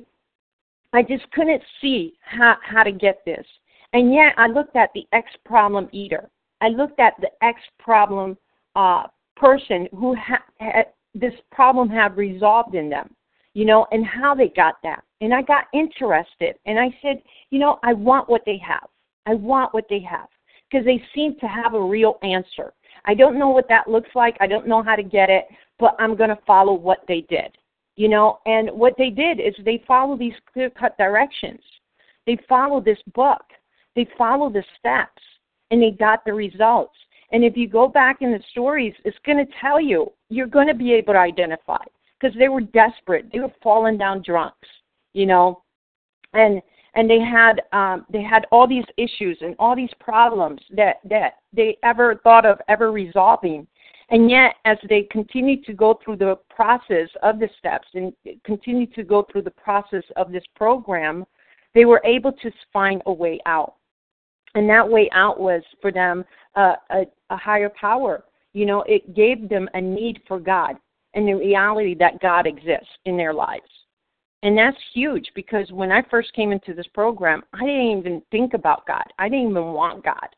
I just couldn't see how, how to get this. And yet, I looked at the ex-problem eater. I looked at the ex-problem uh, person who ha- had this problem had resolved in them, you know, and how they got that. And I got interested, and I said, you know, I want what they have. I want what they have. Because they seem to have a real answer. I don't know what that looks like. I don't know how to get it, but I'm going to follow what they did. You know, and what they did is they followed these clear-cut directions. They followed this book. They followed the steps, and they got the results. And if you go back in the stories, it's going to tell you, you're going to be able to identify because they were desperate. They were falling down drunks, you know, and And they had um, they had all these issues and all these problems that, that they ever thought of ever resolving. And yet, as they continued to go through the process of the steps and continued to go through the process of this program, they were able to find a way out. And that way out was for them uh, a, a higher power. You know, it gave them a need for God and the reality that God exists in their lives. And that's huge because when I first came into this program, I didn't even think about God. I didn't even want God.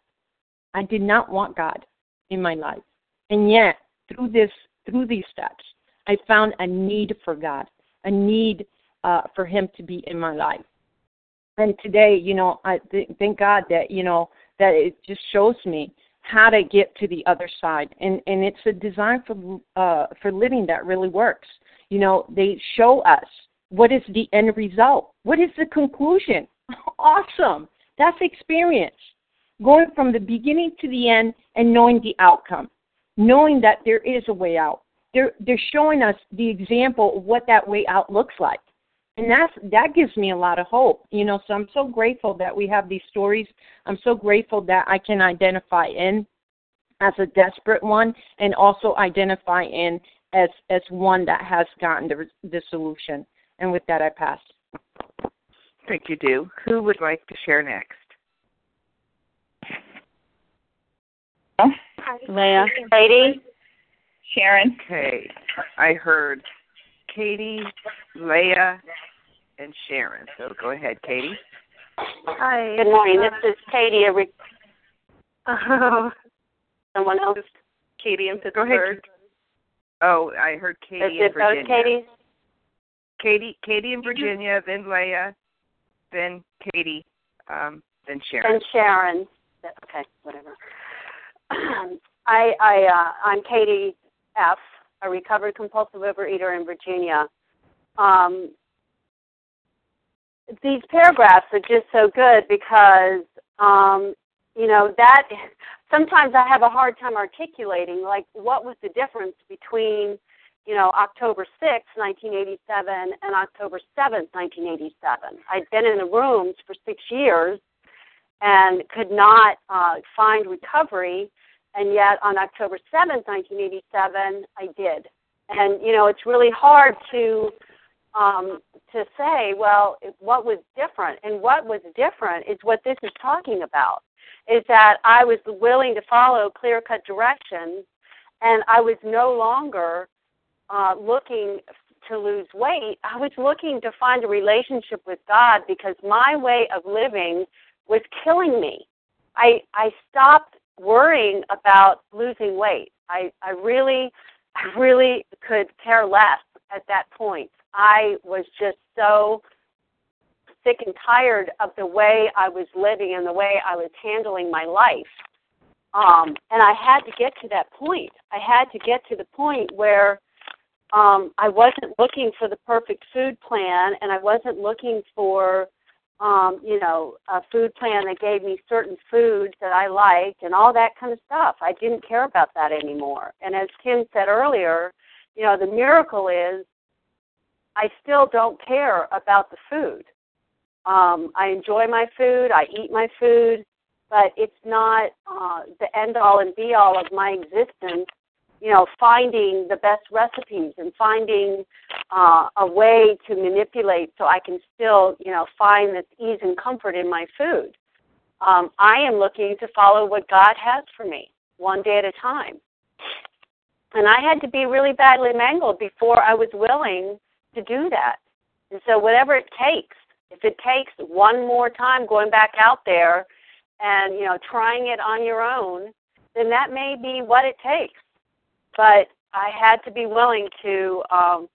I did not want God in my life. And yet, through this, through these steps, I found a need for God, a need uh, for Him to be in my life. And today, you know, I th- thank God that, you know, that it just shows me how to get to the other side. And, and it's a design for uh, for living that really works. You know, they show us what is the end result? What is the conclusion? Awesome. That's experience. Going from the beginning to the end and knowing the outcome. knowing that there is a way out. They're, they're showing us the example of what that way out looks like. And that's, that gives me a lot of hope. You know, so I'm so grateful that we have these stories. I'm so grateful that I can identify in as a desperate one and also identify in as as one that has gotten the, the solution. And with that, I pass. Thank you, Do. Who would like to share next? Leah. Katie. Sharon. Okay. I heard Katie, Leah, and Sharon. So go ahead, Katie. Hi. Good morning. This is Katie. A re- uh, someone else? Katie in Pittsburgh. Go ahead. Oh, I heard Katie is in it Virginia. Both Katie's? Katie, Katie in Virginia, then Leah, then Katie, um, then Sharon. Then Sharon. Okay, whatever. I, I, uh, I'm Katie F., a recovered compulsive overeater in Virginia. Um, these paragraphs are just so good because, um, you know, that sometimes I have a hard time articulating, like, what was the difference between, you know, October sixth, nineteen eighty-seven and October seventh, nineteen eighty-seven. I'd been in the rooms for six years and could not uh, find recovery, and yet on October seventh, nineteen eighty-seven, I did. And, you know, it's really hard to um, to say, well, what was different? And what was different is what this is talking about, is that I was willing to follow clear-cut directions, and I was no longer uh, looking to lose weight. I was looking to find a relationship with God because my way of living was killing me. I I stopped worrying about losing weight. I, I really, I really could care less at that point. I was just so sick and tired of the way I was living and the way I was handling my life. Um, and I had to get to that point. I had to get to the point where um, I wasn't looking for the perfect food plan, and I wasn't looking for Um, you know, a food plan that gave me certain foods that I liked and all that kind of stuff. I didn't care about that anymore. And as Kim said earlier, you know, the miracle is I still don't care about the food. Um, I enjoy my food, I eat my food, but it's not uh, the end-all and be-all of my existence, you know, finding the best recipes and finding uh, a way to manipulate so I can still, you know, find this ease and comfort in my food. Um, I am looking to follow what God has for me, one day at a time. And I had to be really badly mangled before I was willing to do that. And so whatever it takes, if it takes one more time going back out there and, you know, trying it on your own, then that may be what it takes. But I had to be willing to, um,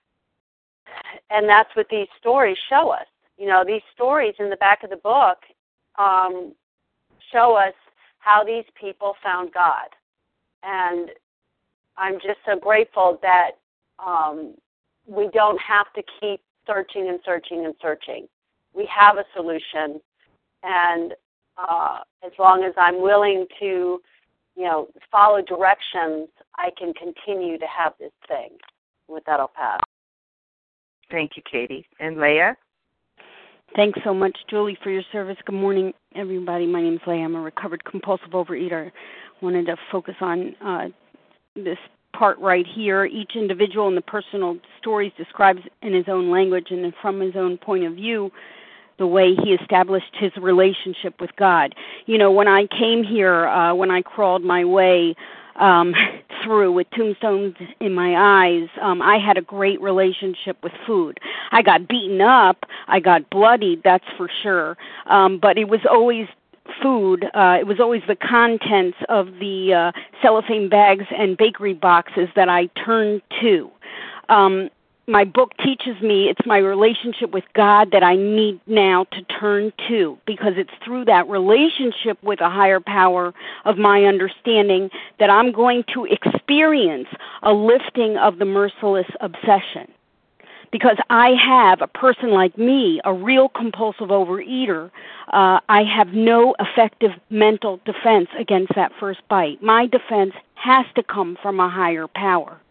and that's what these stories show us. You know, these stories in the back of the book um, show us how these people found God. And I'm just so grateful that um, we don't have to keep searching and searching and searching. We have a solution. And uh, as long as I'm willing to, you know, follow directions, I can continue to have this thing. With that, I'll pass. Thank you, Katie. And Leah? Thanks so much, Julie, for your service. Good morning, everybody. My name is Leah. I'm a recovered compulsive overeater. Wanted to focus on uh, this part right here. Each individual in the personal stories describes in his own language and from his own point of view the way he established his relationship with God. You know, when I came here, uh, when I crawled my way um, through with tombstones in my eyes, um, I had a great relationship with food. I got beaten up, I got bloodied, that's for sure, um, but it was always food. Uh, it was always the contents of the uh, cellophane bags and bakery boxes that I turned to. Um, My book teaches me it's my relationship with God that I need now to turn to, because it's through that relationship with a higher power of my understanding that I'm going to experience a lifting of the merciless obsession. because I have a person like me, a real compulsive overeater. Uh, I have no effective mental defense against that first bite. My defense has to come from a higher power.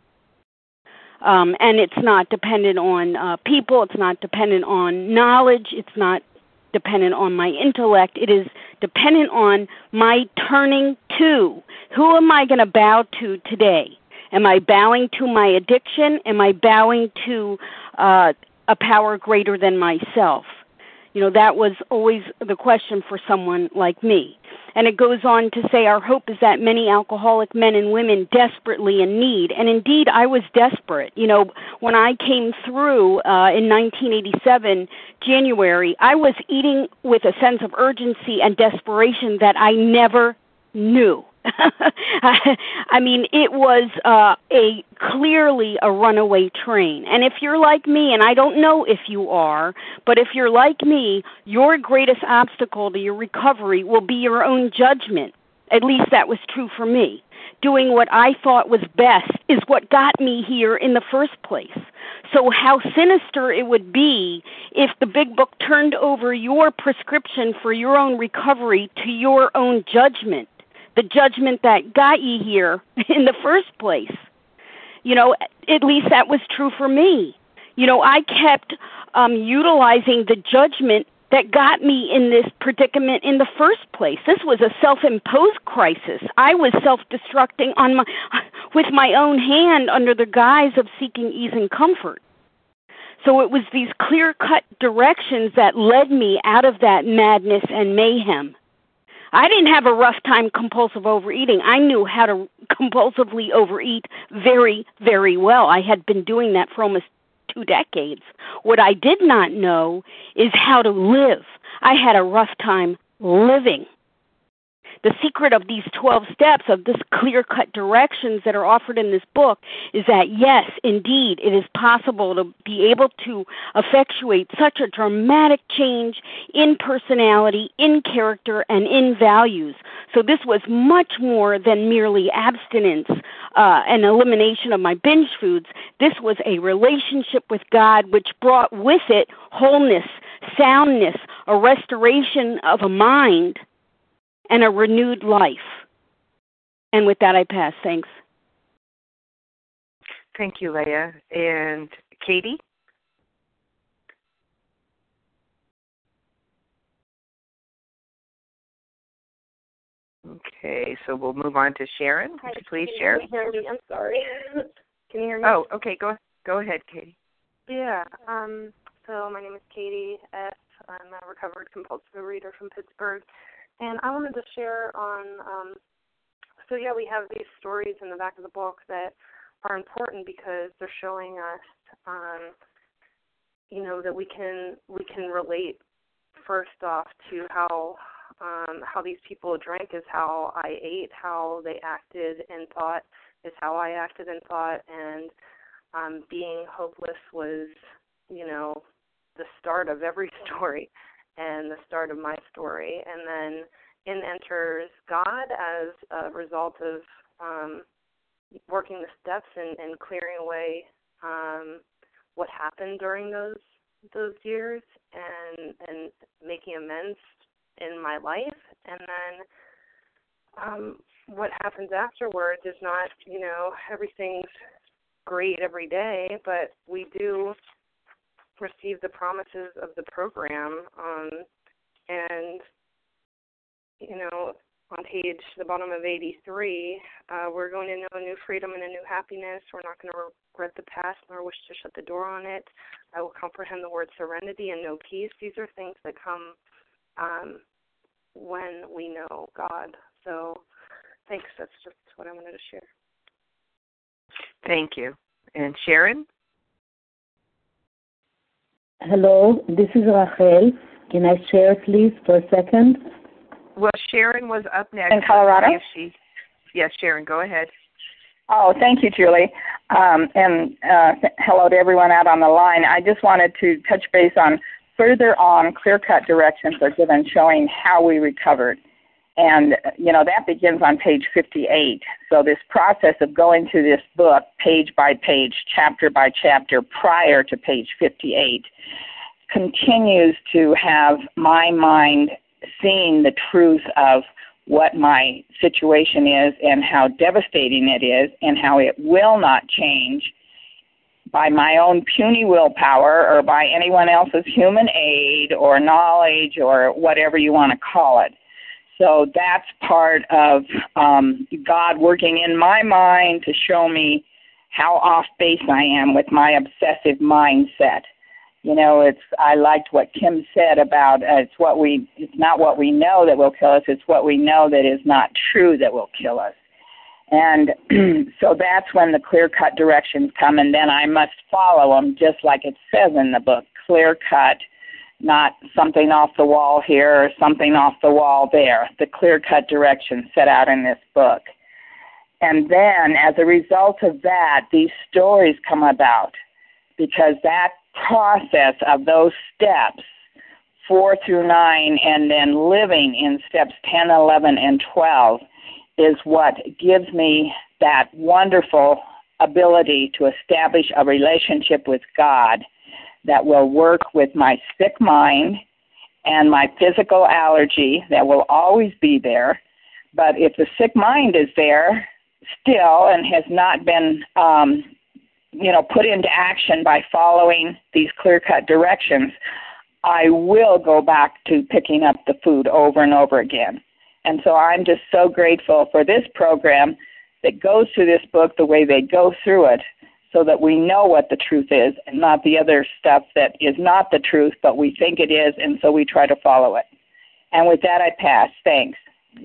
Um, and it's not dependent on uh, people. It's not dependent on knowledge. It's not dependent on my intellect. It is dependent on my turning to. Who am I going to bow to today? Am I bowing to my addiction? Am I bowing to uh, a power greater than myself? You know, that was always the question for someone like me. And it goes on to say, our hope is that many alcoholic men and women desperately in need. And indeed, I was desperate. You know, when I came through uh, in nineteen eighty-seven, January, I was eating with a sense of urgency and desperation that I never knew. I mean, it was uh, a clearly a runaway train. And if you're like me, and I don't know if you are, but if you're like me, your greatest obstacle to your recovery will be your own judgment. At least that was true for me. Doing what I thought was best is what got me here in the first place. So how sinister it would be if the big book turned over your prescription for your own recovery to your own judgment. The judgment that got you here in the first place. You know, at least that was true for me. You know, I kept um, utilizing the judgment that got me in this predicament in the first place. This was a self-imposed crisis. I was self-destructing on my, with my own hand under the guise of seeking ease and comfort. So it was these clear-cut directions that led me out of that madness and mayhem. I didn't have a rough time compulsive overeating. I knew how to compulsively overeat very, very well. I had been doing that for almost two decades. What I did not know is how to live. I had a rough time living. The secret of these twelve steps, of this clear-cut directions that are offered in this book, is that, yes, indeed, it is possible to be able to effectuate such a dramatic change in personality, in character, and in values. So this was much more than merely abstinence uh, and elimination of my binge foods. This was a relationship with God which brought with it wholeness, soundness, a restoration of a mind, and a renewed life. And with that, I pass. Thanks. Thank you, Leah. And Katie? Okay, so we'll move on to Sharon. Would you please share? Can you hear me? I'm sorry. Can you hear me? Oh, okay. Go go ahead, Katie. Yeah. Um. So my name is Katie F. I'm a recovered compulsive reader from Pittsburgh. And I wanted to share on, um, so yeah, we have these stories in the back of the book that are important because they're showing us, um, you know, that we can we can relate first off to how um, how these people drank is how I ate, how they acted and thought is how I acted and thought, and um, being hopeless was, you know, the start of every story. And the start of my story. And then in enters God as a result of um, working the steps and, and clearing away um, what happened during those those years and and making amends in my life. And then um, what happens afterwards is not, you know, everything's great every day, but we do receive the promises of the program, um, and, you know, on page, the bottom of eighty-three, uh, we're going to know a new freedom and a new happiness. We're not going to regret the past nor wish to shut the door on it. I will comprehend the word serenity and know peace. These are things that come um, when we know God. So thanks. That's just what I wanted to share. Thank you. And Sharon? Hello, this is Rachel. Can I share, please, for a second? Well, Sharon was up next. In Colorado? If she, yes, Sharon, go ahead. Oh, thank you, Julie. Um, and uh, th- hello to everyone out on the line. I just wanted to touch base on further on clear-cut directions are given showing how we recovered. And, you know, that begins on page fifty-eight. So this process of going through this book page by page, chapter by chapter, prior to page fifty-eight, continues to have my mind seeing the truth of what my situation is and how devastating it is and how it will not change by my own puny willpower or by anyone else's human aid or knowledge or whatever you want to call it. So that's part of um, God working in my mind to show me how off base I am with my obsessive mindset. You know, it's I liked what Kim said about uh, it's what we it's not what we know that will kill us, it's what we know that is not true that will kill us. And so that's when the clear-cut directions come, and then I must follow them just like it says in the book, clear-cut, not something off the wall here or something off the wall there, the clear-cut directions set out in this book. And then as a result of that, these stories come about because that process of those steps, four through nine, and then living in steps ten, eleven, and twelve, is what gives me that wonderful ability to establish a relationship with God that will work with my sick mind and my physical allergy that will always be there. But if the sick mind is there still and has not been, um, you know, put into action by following these clear-cut directions, I will go back to picking up the food over and over again. And so I'm just so grateful for this program that goes through this book the way they go through it, so that we know what the truth is and not the other stuff that is not the truth, but we think it is, and so we try to follow it. And with that, I pass. Thanks.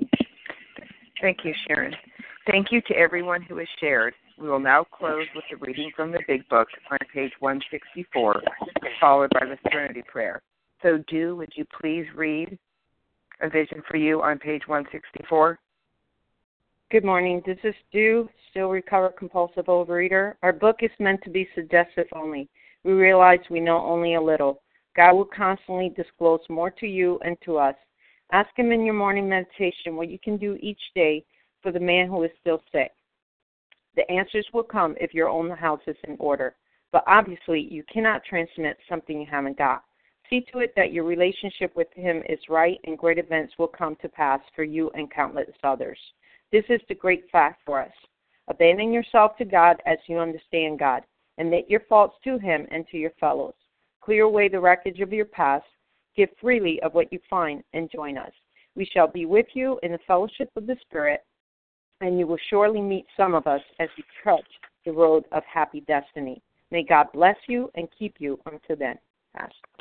Thank you, Sharon. Thank you to everyone who has shared. We will now close with the reading from the Big Book on page one sixty-four, followed by the Serenity Prayer. So, Do, would you please read A Vision for You on page one sixty-four? Good morning. This is Stu, still recovered compulsive overeater. Our book is meant to be suggestive only. We realize we know only a little. God will constantly disclose more to you and to us. Ask Him in your morning meditation what you can do each day for the man who is still sick. The answers will come if your own house is in order. But obviously, you cannot transmit something you haven't got. See to it that your relationship with Him is right, and great events will come to pass for you and countless others. This is the great fact for us. Abandon yourself to God as you understand God. Admit your faults to Him and to your fellows. Clear away the wreckage of your past. Give freely of what you find and join us. We shall be with you in the fellowship of the Spirit, and you will surely meet some of us as we trudge the road of happy destiny. May God bless you and keep you until then. Pastor.